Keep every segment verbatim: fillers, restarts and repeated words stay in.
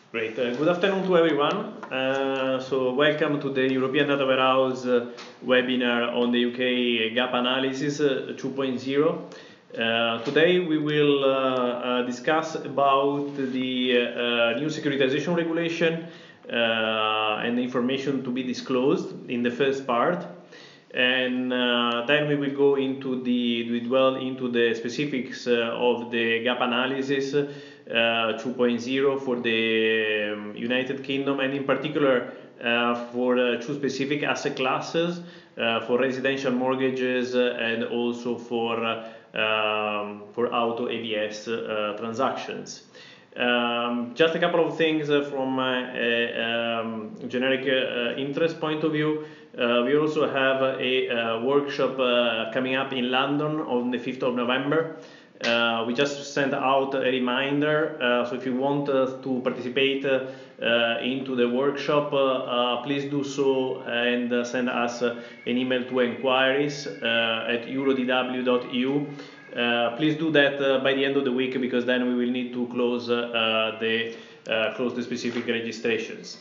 Great. Uh, good afternoon to everyone. Uh, so welcome to the European Data Warehouse uh, webinar on the U K gap analysis uh, two point oh. Uh, today we will uh, uh, discuss about the uh, new securitization regulation uh, and the information to be disclosed in the first part. And uh, then we will go into the, we dwell into the specifics uh, of the gap analysis uh, two point oh for the um, United Kingdom, and in particular uh, for uh, two specific asset classes, uh, for residential mortgages uh, and also for, uh, um, for auto A B S uh, transactions. Um, just a couple of things uh, from uh, a um, generic uh, interest point of view. Uh, we also have a, a workshop uh, coming up in London on the fifth of November. Uh, we just sent out a reminder, uh, so if you want uh, to participate uh, uh, into the workshop, uh, uh, please do so and uh, send us uh, an email to inquiries uh, at eurodw dot e u. Uh, please do that uh, by the end of the week, because then we will need to close uh, the uh, close the specific registrations.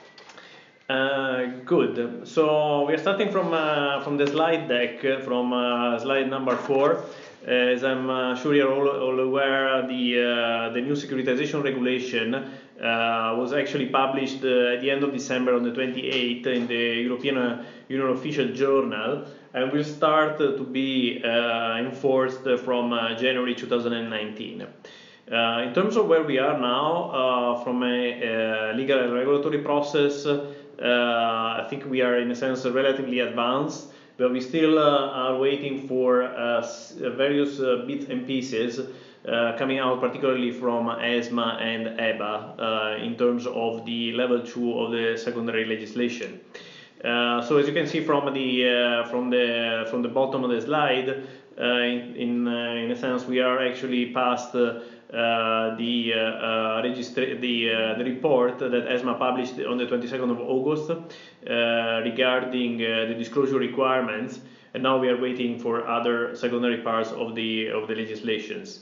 Uh, good. So we are starting from uh, from the slide deck, uh, from uh, slide number four. As I'm uh, sure you're all, all aware, the uh, the new securitization regulation uh, was actually published uh, at the end of December on the twenty-eighth in the European Union Official Journal, and will start uh, to be uh, enforced from uh, January two thousand nineteen. Uh, in terms of where we are now, uh, from a uh, legal and regulatory process, uh, I think we are in a sense relatively advanced, but we still uh, are waiting for uh, various uh, bits and pieces uh, coming out, particularly from ESMA and EBA, uh, in terms of the level two of the secondary legislation. Uh, so as you can see from the uh, from the from the bottom of the slide, uh, in in, uh, in a sense we are actually past uh, uh, the uh, uh, registra the uh, the report that ESMA published on the twenty-second of August uh, regarding uh, the disclosure requirements, and now we are waiting for other secondary parts of the of the legislations.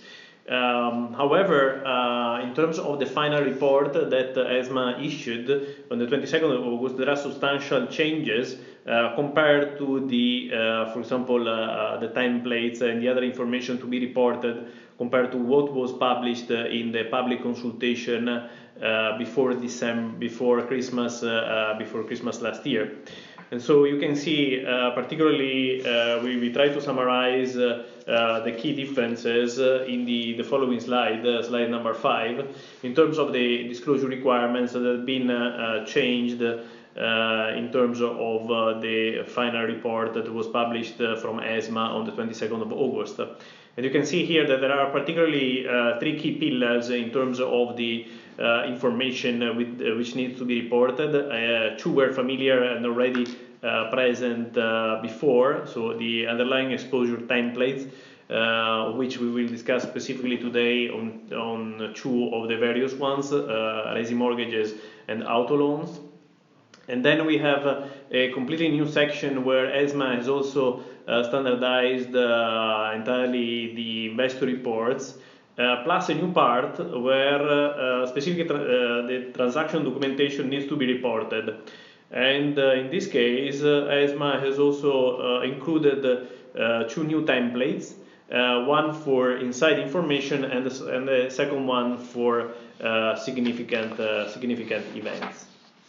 Um, however, uh, in terms of the final report that uh, ESMA issued on the twenty-second of August, there are substantial changes uh, compared to the, uh, for example, uh, the templates and the other information to be reported, compared to what was published uh, in the public consultation uh, before December, before Christmas, uh, uh, before Christmas last year. And so you can see, uh, particularly, uh, we, we try to summarize uh, uh, the key differences uh, in the, the following slide, uh, slide number five, in terms of the disclosure requirements that have been uh, uh, changed uh, in terms of uh, the final report that was published uh, from ESMA on the twenty-second of August. And you can see here that there are particularly uh, three key pillars in terms of the uh, information uh, with, uh, which needs to be reported. Uh, two were familiar and already uh, present uh, before, so the underlying exposure templates, uh, which we will discuss specifically today on, on two of the various ones, uh, resi mortgages and auto loans. And then we have uh, a completely new section where ESMA has also uh, standardized uh, entirely the investor reports, uh, plus a new part where uh, specific tra uh, the transaction documentation needs to be reported. And uh, in this case, uh, ESMA has also uh, included uh, two new templates, uh, one for inside information and the, and the second one for uh, significant, uh, significant events.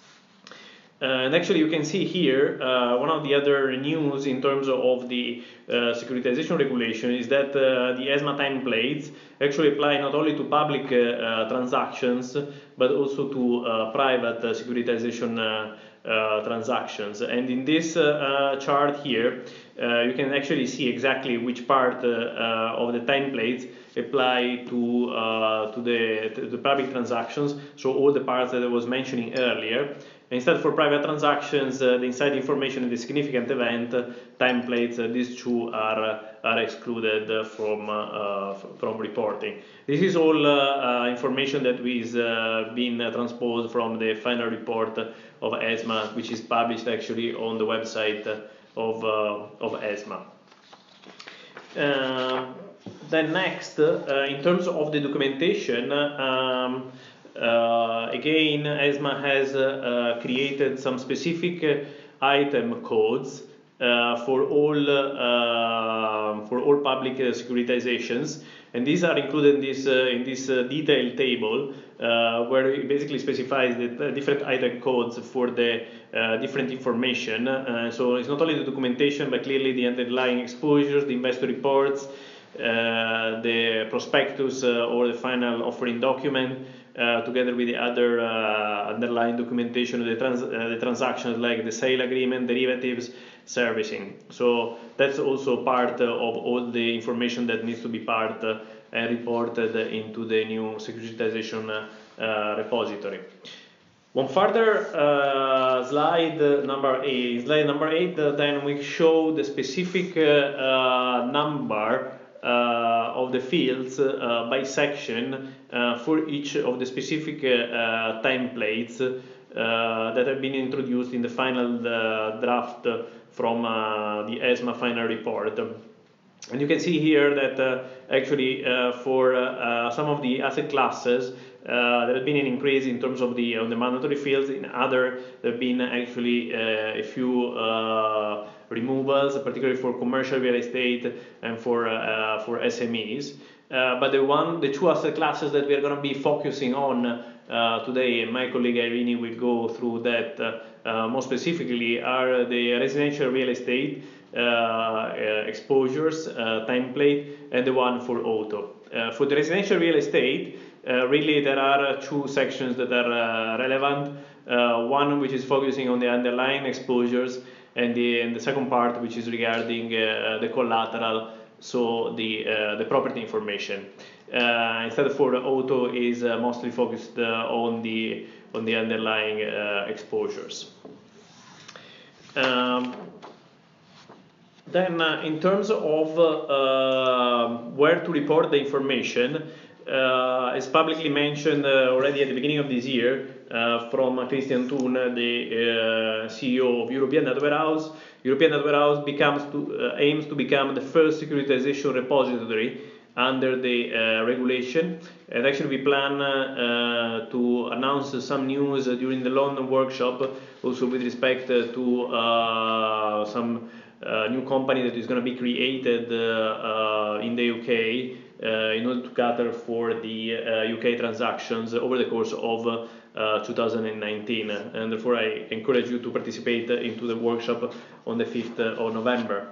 Uh, and actually, you can see here uh, one of the other news in terms of the uh, securitization regulation is that uh, the ESMA templates actually apply not only to public uh, uh, transactions but also to uh, private uh, securitization uh, uh, transactions. And in this uh, uh, chart here, uh, you can actually see exactly which part uh, uh, of the templates apply to uh, to the to the public transactions. So all the parts that I was mentioning earlier. Instead, for private transactions, uh, the inside information and the significant event uh, templates, uh, these two are uh, are excluded uh, from uh, uh, from reporting. This is all uh, uh, information that is uh, been uh, transposed from the final report of ESMA, which is published actually on the website of uh, of ESMA. Uh, then next, uh, in terms of the documentation. Um, Uh, again, ESMA has uh, uh, created some specific uh, item codes uh, for all uh, for all public uh, securitizations, and these are included in this uh, in this uh, detailed table uh, where it basically specifies the different item codes for the uh, different information. Uh, so it's not only the documentation, but clearly the underlying exposures, the investor reports, uh, the prospectus uh, or the final offering document, uh, together with the other uh, underlying documentation of the, trans uh, the transactions like the sale agreement, derivatives, servicing. So that's also part uh, of all the information that needs to be part uh, and reported into the new securitization uh, uh, repository. One further uh, slide uh, number eight. Slide number eight. Uh, then we show the specific uh, uh, number uh, of the fields uh, by section uh, for each of the specific uh, uh, templates uh, that have been introduced in the final uh, draft from uh, the ESMA final report. And you can see here that uh, actually uh, for uh, uh, some of the asset classes uh, there has been an increase in terms of the, of the mandatory fields. In other, there have been actually uh, a few uh, removals, particularly for commercial real estate and for uh, for S M Es. Uh, but the one, the two asset classes that we are going to be focusing on uh, today, and my colleague Irene will go through that uh, uh, more specifically, are the residential real estate uh, uh, exposures uh, template and the one for auto. Uh, for the residential real estate, uh, really there are two sections that are uh, relevant. Uh, one which is focusing on the underlying exposures, and the, and the second part which is regarding uh, the collateral, so the uh, the property information. Uh, instead for auto is uh, mostly focused uh, on the on the underlying uh, exposures. Um, then uh, in terms of uh, uh, where to report the information, uh, as publicly mentioned uh, already at the beginning of this year uh, from Christian Thun, the uh, C E O of European Data Warehouse, European Data Warehouse becomes to, uh, aims to become the first securitization repository under the uh, regulation. And actually we plan uh, to announce some news during the London workshop, also with respect uh, to uh, some uh, new company that is going to be created uh, uh, in the U K uh, in order to cater for the uh, U K transactions over the course of uh, two thousand nineteen. And therefore I encourage you to participate into the workshop on the fifth of November.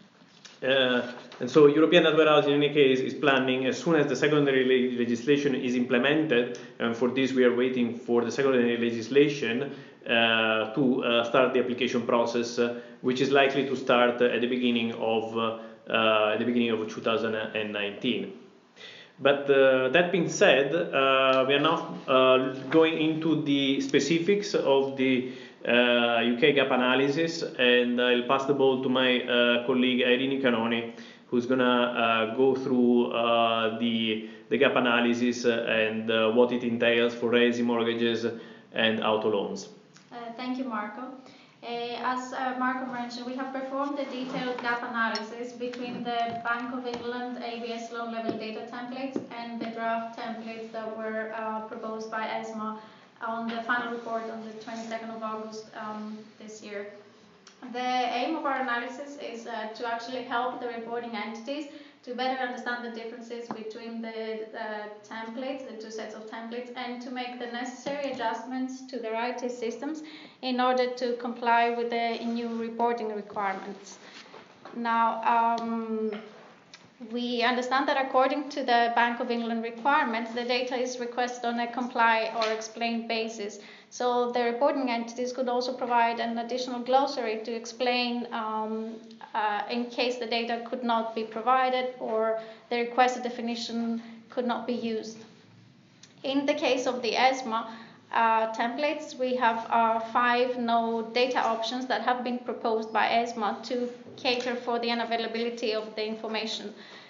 Uh, and so European Data Warehouse in any case is planning, as soon as the secondary legislation is implemented, and for this we are waiting for the secondary legislation uh, to uh, start the application process, uh, which is likely to start uh, at the beginning of uh, uh, at the beginning of two thousand nineteen. But uh, that being said, uh, we are now uh, going into the specifics of the uh, U K gap analysis, and I'll pass the ball to my uh, colleague Irene Canoni, who's gonna uh, go through uh, the, the gap analysis and uh, what it entails for resi mortgages and auto loans. Uh, thank you, Marco. Uh, as uh, Marco mentioned, we have performed a detailed gap analysis between the Bank of England A B S loan level data templates and the draft templates that were uh, proposed by ESMA on the final report on the twenty-second of August um, this year. The aim of our analysis is uh, to actually help the reporting entities to better understand the differences between the uh, templates, the two sets of templates, and to make the necessary adjustments to their I T systems in order to comply with the new reporting requirements. Now, um, we understand that according to the Bank of England requirements, the data is requested on a comply or explain basis. So the reporting entities could also provide an additional glossary to explain um, uh, in case the data could not be provided or the requested definition could not be used. In the case of the ESMA uh, templates, we have uh, five no data options that have been proposed by ESMA to cater for the unavailability of the information.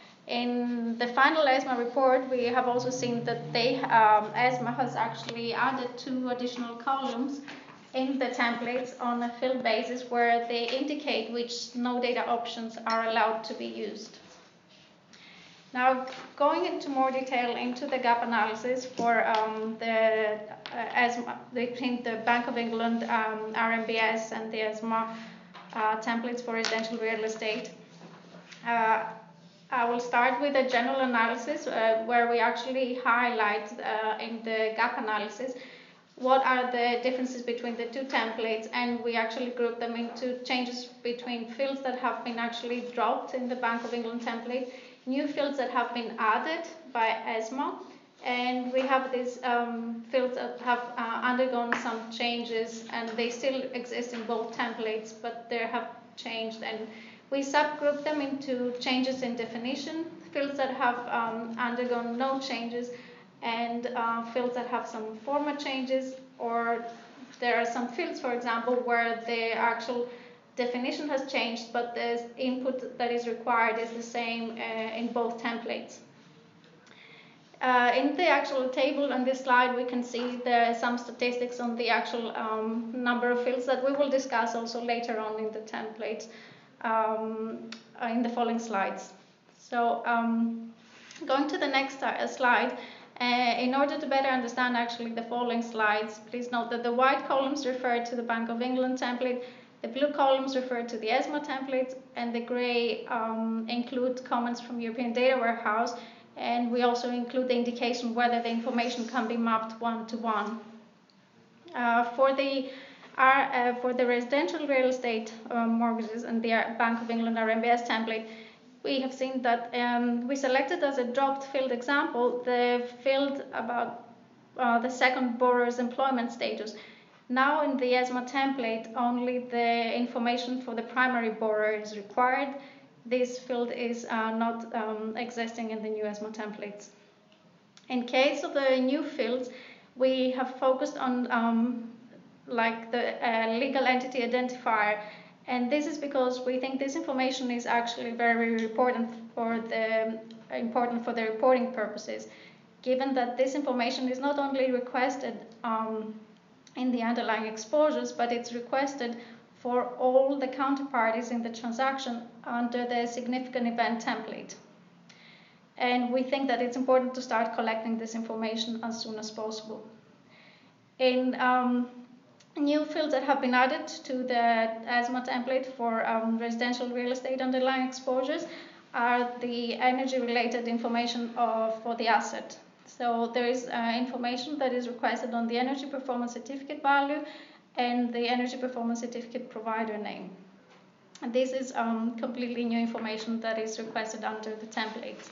In the final ESMA report, we have also seen that they, um, ESMA has actually added two additional columns in the templates on a field basis where they indicate which no data options are allowed to be used. Now, going into more detail into the gap analysis for um, the uh, ESMA, between the Bank of England, um, R M B S, and the ESMA uh, templates for residential real estate. Uh, I will start with a general analysis uh, where we actually highlight uh, in the gap analysis what are the differences between the two templates, and we actually group them into changes between fields that have been actually dropped in the Bank of England template, new fields that have been added by ESMA, and we have these um, fields that have uh, undergone some changes, and they still exist in both templates, but they have changed, and we subgroup them into changes in definition, fields that have um, undergone no changes, and uh, fields that have some format changes, or there are some fields, for example, where the actual definition has changed, but the input that is required is the same uh, in both templates. Uh, in the actual table on this slide, we can see there are some statistics on the actual um, number of fields that we will discuss also later on in the template um, in the following slides. So um, going to the next uh, slide, Uh, in order to better understand actually the following slides, please note that the white columns refer to the Bank of England template, the blue columns refer to the ESMA template, and the grey um, include comments from European Data Warehouse, and we also include the indication whether the information can be mapped one-to-one. Uh, for the uh, for the residential real estate uh, mortgages and the Bank of England R M B S template, we have seen that um, we selected as a dropped field example the field about uh, the second borrower's employment status. Now in the ESMA template, only the information for the primary borrower is required. This field is uh, not um, existing in the new ESMA templates. In case of the new fields, we have focused on um, like the uh, legal entity identifier. And this is because we think this information is actually very important for the important for the reporting purposes, given that this information is not only requested um, in the underlying exposures, but it's requested for all the counterparties in the transaction under the significant event template. And we think that it's important to start collecting this information as soon as possible. In um, new fields that have been added to the ESMA template for um, residential real estate underlying exposures are the energy-related information of, for the asset. So there is uh, information that is requested on the energy performance certificate value and the energy performance certificate provider name. And this is um, completely new information that is requested under the templates.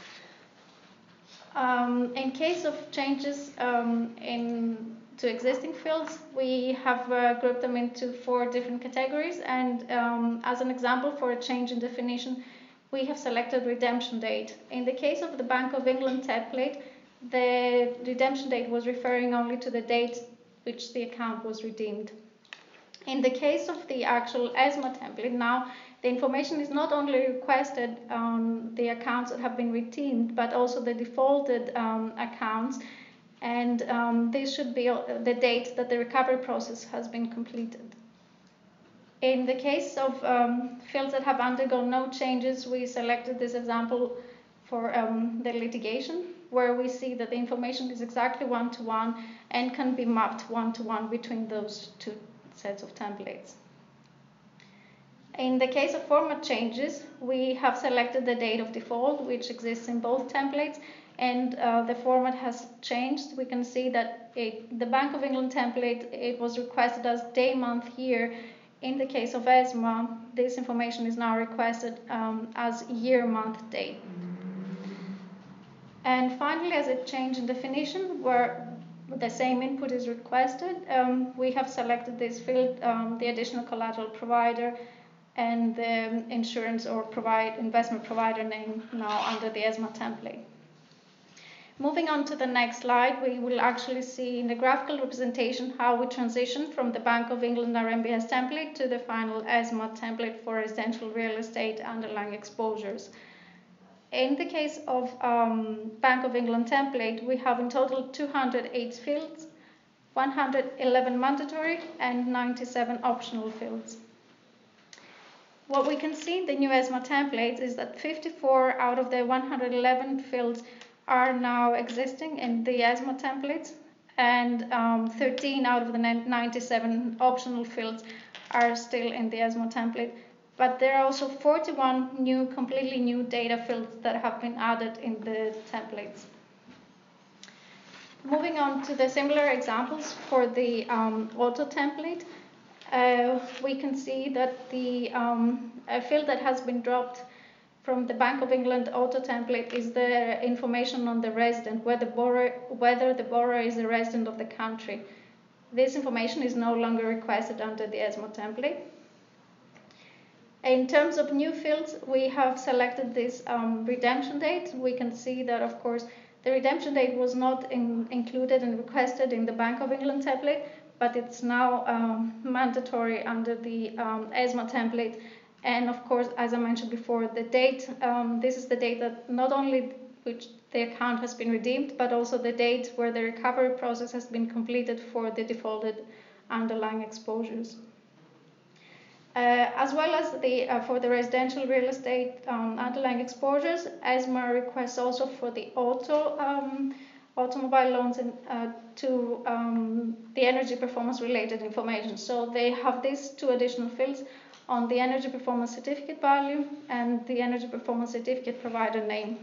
Um, in case of changes um, in to existing fields, we have uh, grouped them into four different categories, and um, as an example for a change in definition, we have selected redemption date. In the case of the Bank of England template, the redemption date was referring only to the date which the account was redeemed. In the case of the actual ESMA template, now the information is not only requested on the accounts that have been redeemed, but also the defaulted um, accounts, and um, this should be the date that the recovery process has been completed. In the case of um, fields that have undergone no changes, we selected this example for um, the litigation, where we see that the information is exactly one-to-one and can be mapped one-to-one between those two sets of templates. In the case of format changes, we have selected the date of default, which exists in both templates, and uh, the format has changed. We can see that it, the Bank of England template, it was requested as day, month, year. In the case of ESMA, this information is now requested um, as year, month, day. And finally, as a change in definition, where the same input is requested, um, we have selected this field, um, the additional collateral provider, and the insurance or provide investment provider name now under the ESMA template. Moving on to the next slide, we will actually see in the graphical representation how we transition from the Bank of England R M B S template to the final ESMA template for residential real estate underlying exposures. In the case of um, Bank of England template, we have in total two hundred eight fields, one hundred eleven mandatory and ninety-seven optional fields. what we can see in the new ESMA templates is that fifty-four out of the one hundred eleven fields are now existing in the ESMA templates, and um, thirteen out of the ninety-seven optional fields are still in the ESMA template. But there are also forty-one new, completely new data fields that have been added in the templates. Moving on to the similar examples for the um, auto template, uh, we can see that the um, a field that has been dropped from the Bank of England auto template is the information on the resident, whether the borrower, whether the borrower is a resident of the country. This information is no longer requested under the ESMA template. In terms of new fields, we have selected this um, redemption date. We can see that, of course, the redemption date was not in, included and requested in the Bank of England template, but it's now um, mandatory under the um, ESMA template. And of course, as I mentioned before, the date, um, this is the date that not only which the account has been redeemed, but also the date where the recovery process has been completed for the defaulted underlying exposures. Uh, as well as the, uh, for the residential real estate um, underlying exposures, ESMA requests also for the auto um, automobile loans and uh, to um, the energy performance related information. So they have these two additional fields on the energy performance certificate value and the energy performance certificate provider name.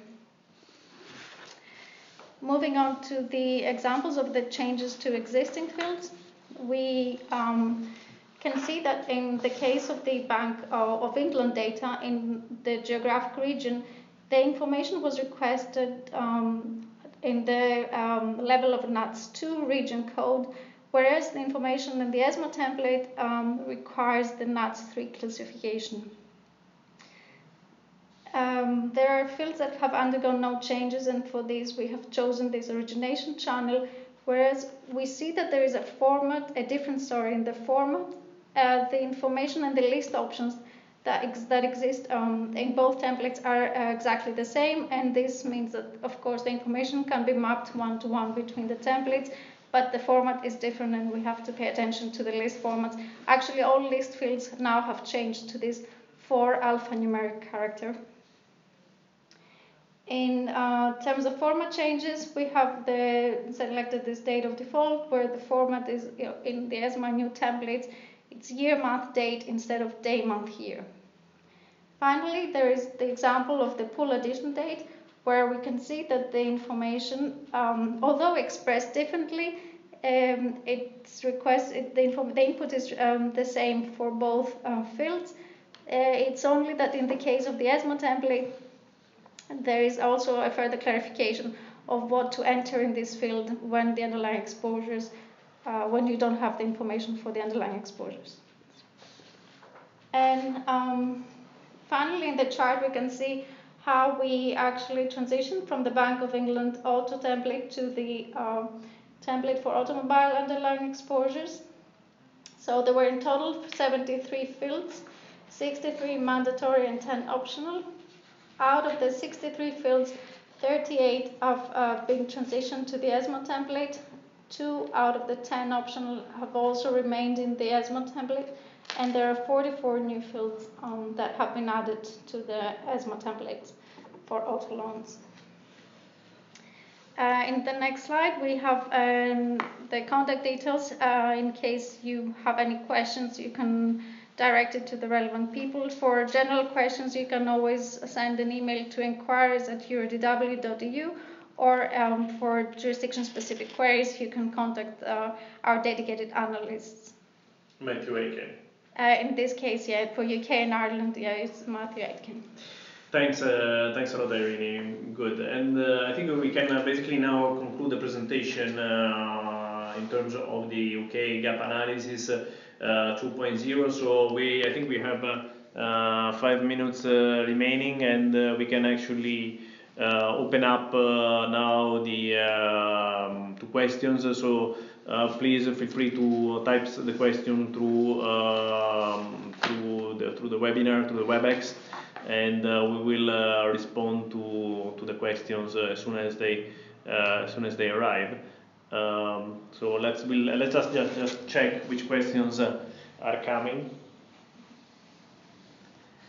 Moving on to the examples of the changes to existing fields, we um, can see that in the case of the Bank of England data in the geographic region, the information was requested um, in the um, level of N A T S two region code, whereas the information in the ESMA template um, requires the N A T S three classification. Um, there are fields that have undergone no changes, and for these we have chosen this origination channel, whereas we see that there is a format, a difference sorry, in the format. Uh, the information and the list options that, ex that exist um, in both templates are uh, exactly the same, and this means that, of course, the information can be mapped one-to-one between the templates, but the format is different and we have to pay attention to the list formats. Actually, all list fields now have changed to this four alphanumeric character. In uh, terms of format changes, we have the, selected this date of default, where the format is, you know, in the ESMA new templates, it's year, month, date instead of day, month, year. Finally, there is the example of the pool addition date, where we can see that the information, um, although expressed differently, um, it's request, it, the, info, the input is um, the same for both uh, fields. Uh, it's only that in the case of the ESMA template, there is also a further clarification of what to enter in this field when the underlying exposures Uh, when you don't have the information for the underlying exposures. And um, finally, in the chart, we can see how we actually transitioned from the Bank of England auto template to the uh, template for automobile underlying exposures. So there were in total seventy-three fields, sixty-three mandatory and ten optional. Out of the sixty-three fields, thirty-eight have uh, been transitioned to the ESMA template. Two out of the ten optional have also remained in the ESMA template, and there are forty-four new fields um, that have been added to the ESMA templates for auto loans. Uh, in the next slide, we have um, the contact details. Uh, in case you have any questions, you can direct it to the relevant people. For general questions, you can always send an email to inquiries at eurodw dot e u. Or um, for jurisdiction-specific queries, you can contact uh, our dedicated analysts. Matthew Aitken. Uh, in this case, yeah, for U K and Ireland, yeah, it's Matthew Aitken. Thanks, uh, thanks a lot, Irene. Good. And uh, I think we can uh, basically now conclude the presentation uh, in terms of the U K gap analysis uh, two point oh. So we, I think we have uh, uh, five minutes uh, remaining, and uh, we can actually Uh, open up uh, now the uh, to questions. So uh, please feel free to type the question through um, through the through the webinar, through the WebEx, and uh, we will uh, respond to to the questions uh, as soon as they uh, as soon as they arrive. Um, so let's we'll, let's just, just just check which questions uh, are coming.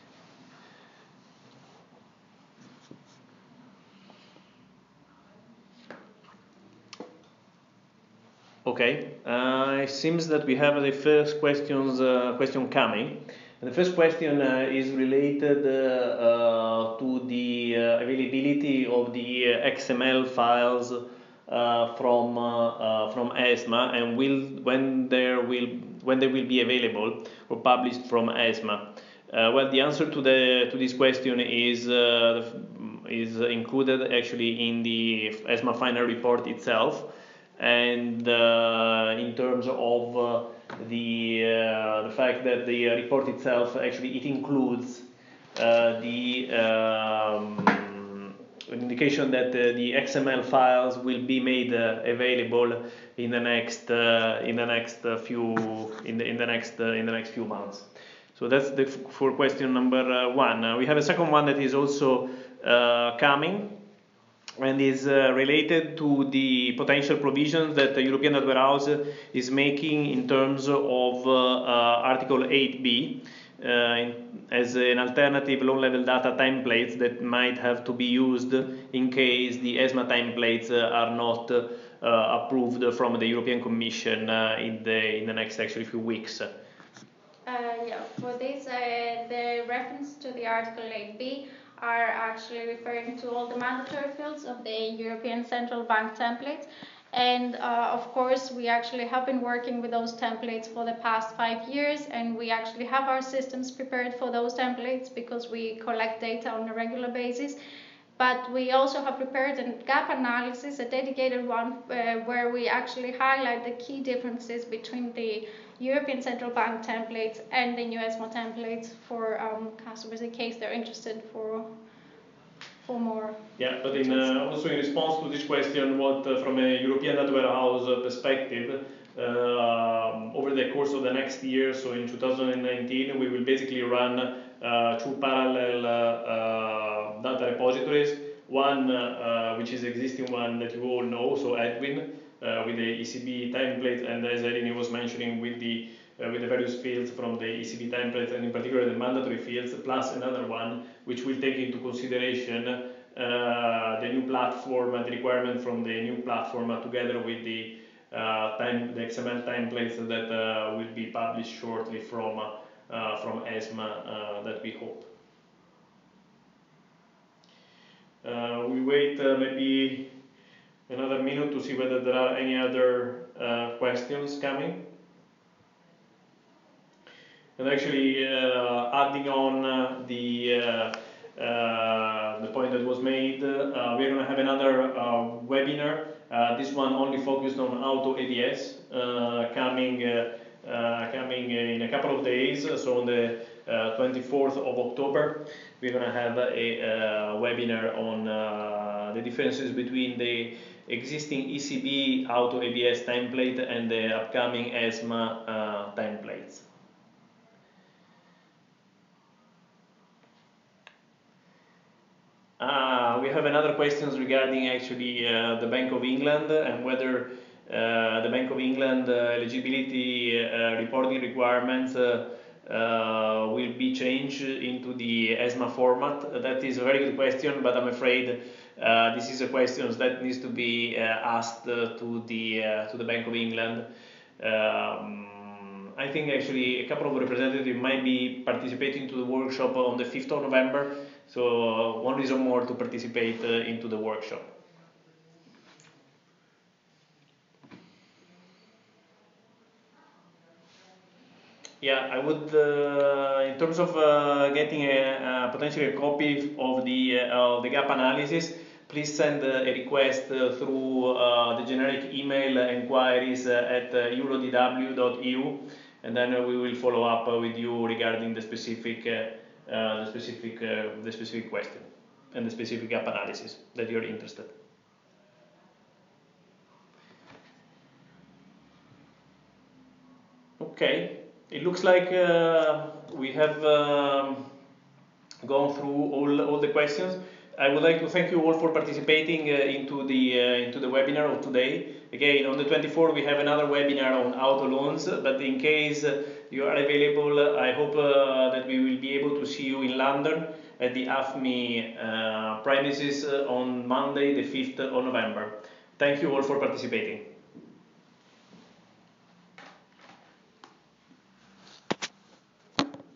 Okay, uh, it seems that we have the first questions uh, question coming. And the first question uh, is related uh, uh, to the uh, availability of the uh, X M L files uh, from uh, uh, from ESMA, and will when there will when they will be available or published from ESMA. Uh, well, the answer to the to this question is uh, is included actually in the ESMA final report itself. And uh, in terms of uh, the uh, the fact that the report itself actually it includes uh, the um, indication that uh, the X M L files will be made uh, available in the next uh, in the next uh, few in the in the next uh, in the next few months. So that's the for question number uh, one. Uh, we have a second one that is also uh, coming, and is uh, related to the potential provisions that the European Data Warehouse is making in terms of uh, uh, Article eight B uh, in, as an alternative low-level data templates that might have to be used in case the ESMA templates uh, are not uh, approved from the European Commission uh, in the in the next actually few weeks. Uh, yeah, for this, uh, the reference to the Article eight B are actually referring to all the mandatory fields of the European Central Bank templates. And uh, of course, we actually have been working with those templates for the past five years, and we actually have our systems prepared for those templates because we collect data on a regular basis. But we also have prepared a gap analysis, a dedicated one, uh, where we actually highlight the key differences between the European Central Bank templates and the new ESMA templates for um, customers in case they're interested for for more. Yeah, but in, uh, also in response to this question, what uh, from a European Data Warehouse uh, perspective, uh, over the course of the next year, so in two thousand nineteen, we will basically run uh, two parallel uh, uh, data repositories. One, uh, which is existing one that you all know, so Edwin, uh, with the E C B template, and as Eleni was mentioning, with the uh, with the various fields from the E C B template, and in particular the mandatory fields, plus another one which will take into consideration uh, the new platform and the requirement from the new platform, uh, together with the uh, time, the X M L templates that uh, will be published shortly from uh, uh, from ESMA, uh, that we hope. Uh, we wait uh, maybe another minute to see whether there are any other uh, questions coming. And actually, uh, adding on uh, the uh, uh, the point that was made, uh, we're going to have another uh, webinar. Uh, this one only focused on auto A B S, uh, coming uh, uh, coming in a couple of days. So on the uh, twenty-fourth of October, we're going to have a, a webinar on uh, the differences between the existing E C B auto A B S template and the upcoming ESMA uh, templates. Uh, we have another questions regarding actually uh, the Bank of England and whether uh, the Bank of England uh, eligibility uh, reporting requirements uh, uh, will be changed into the ESMA format. That is a very good question, but I'm afraid uh, this is a question that needs to be uh, asked uh, to the uh, to the Bank of England. Um, I think actually a couple of representatives might be participating to the workshop on the fifth of November. So uh, one reason more to participate uh, into the workshop. Yeah, I would, uh, in terms of uh, getting a, a potentially a copy of the uh, the gap analysis, please send uh, a request uh, through uh, the generic email inquiries uh, at uh, eurodw dot e u, and then uh, we will follow up uh, with you regarding the specific uh, uh, the specific uh, the specific question and the specific gap analysis that you're interested. Okay. It looks like uh, we have um, gone through all, all the questions. I would like to thank you all for participating uh, into the uh, into the webinar of today. Again, on the twenty-fourth we have another webinar on auto loans, but in case uh, you are available, I hope uh, that we will be able to see you in London at the A F M I uh, premises uh, on Monday the fifth of November. Thank you all for participating.